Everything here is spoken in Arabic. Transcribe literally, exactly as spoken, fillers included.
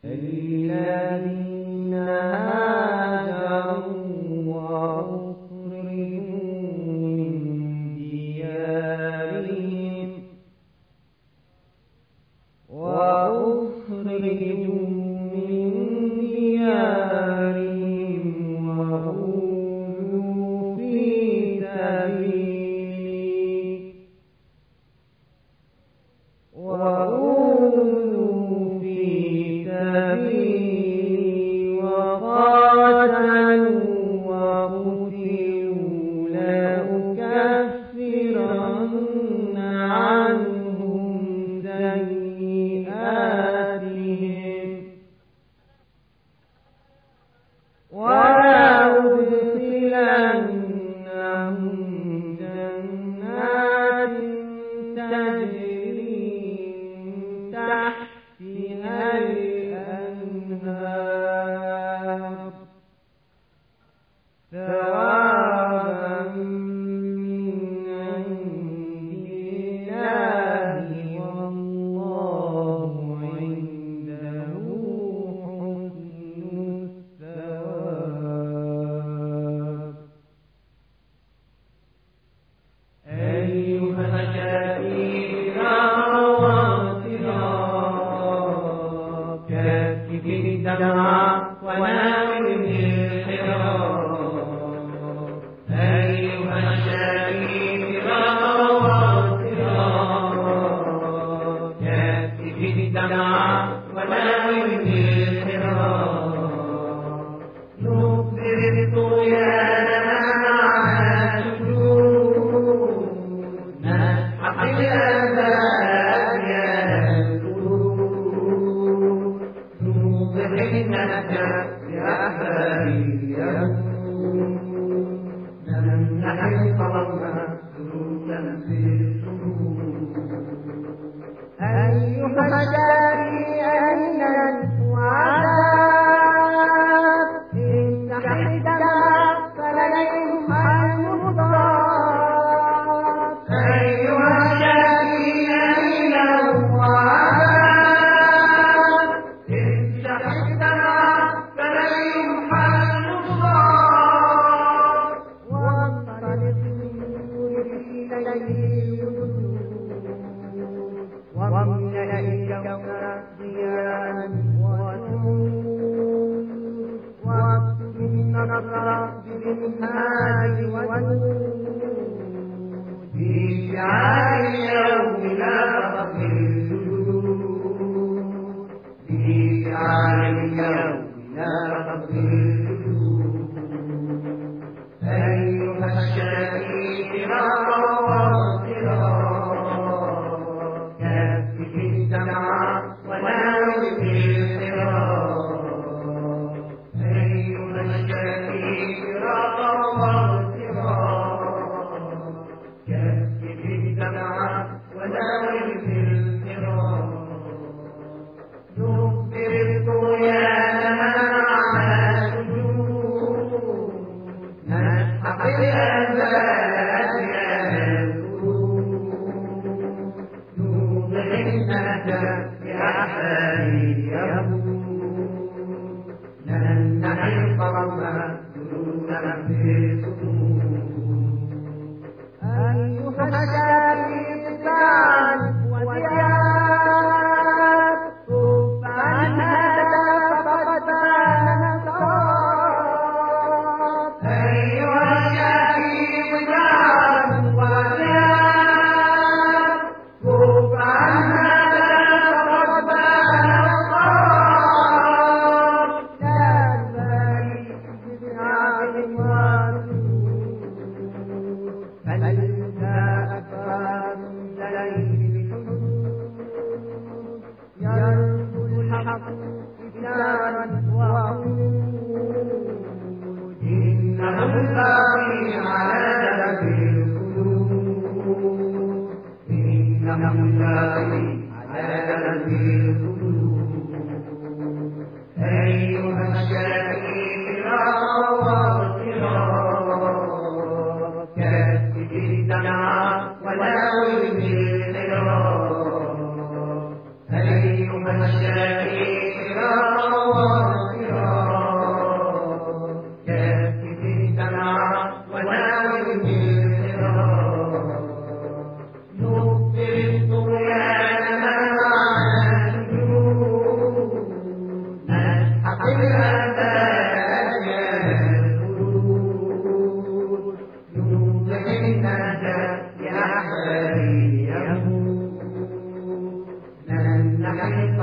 الذين هاجروا وأخرجوا من ديارهم وأخرجوا من ديارهم وأوذوا في سبيلي وأوذوا في سبيلي وقاتلوا وقتلوا لأكفرن عنهم سيئاتهم ولأدخلنهم جنات تجري من تحتها الأنهار ثوابا من عند الله والله عنده حسن الثواب. أيها الشهيد والصغار كثف الدمع وناول الحراب. أيها الشهيد والصغار كثف الدمع وناول الحراب. نخبر الطغيان مع سجود نسحق الأبد يهدود. نوضح النهج لأحباب اليهود نمنح القوم سرودا في الصدور. أيها الجاري أين الوعدات افتح الدمع فلن يمحى المضاد. أيها الجاري أين الوعدات افتح الدمع فلن يمحى المضاد. وانطلق في ليل واملأ الكون ضياء ونور واكتب النصر بالمنهاج والنور. في شعار اليوم لا فخر السجود. في شعار اليوم لا فخر السجود. أيها الشهيد والصغار كثف الدمع وناول الحراب. أيها الشهيد والصغار كثف الدمع وناول الحراب. نخبر الطغيان مع سجود نسحق الأبد يهدود. نوضح النهج لأحباب اليهود نمنح القوم سرودا في الصدور. أيها الشهيد قطعا وديات كف عن هذا فقد بان صواب. أيها الشهيد قطعا وديات كف عن هذا فقد بان صواب. لا تبالي بدعاء وسجود فليلها أكبر الليل بحدود. يرجو الحق كتابا وعود. إنه الباقي على درب الخلود. إنه الباقي على درب الخلود. أيها الشهيد والصغار كثف الدمع وناول الحراب. أيها الشهيد من